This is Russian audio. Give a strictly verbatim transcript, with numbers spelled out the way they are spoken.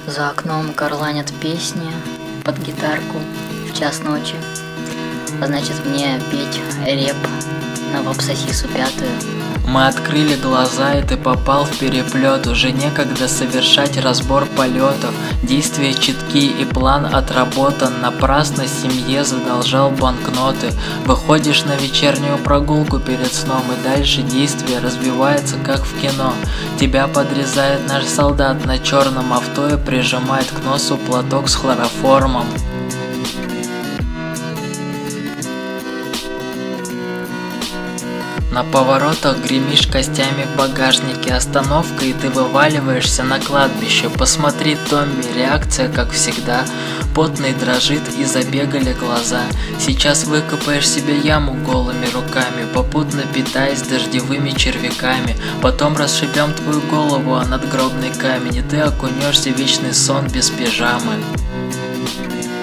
За окном горланят песни под гитарку в час ночи. А значит, мне петь реп на вапсосису пятую. Мы открыли глаза, и ты попал в переплет. Уже некогда совершать разбор полетов. Действия читки и план отработан. Напрасно семье задолжал банкноты. Выходишь на вечернюю прогулку перед сном, и дальше действие развивается как в кино. Тебя подрезает наш солдат на черном авто и прижимает к носу платок с хлороформом. На поворотах гремишь костями в багажнике. Остановка, и ты вываливаешься на кладбище. Посмотри, Томми, реакция как всегда. Потный дрожит и забегали глаза. Сейчас выкопаешь себе яму голыми руками, попутно питаясь дождевыми червяками. Потом расшибем твою голову о надгробный камень, и ты окунешься в вечный сон без пижамы.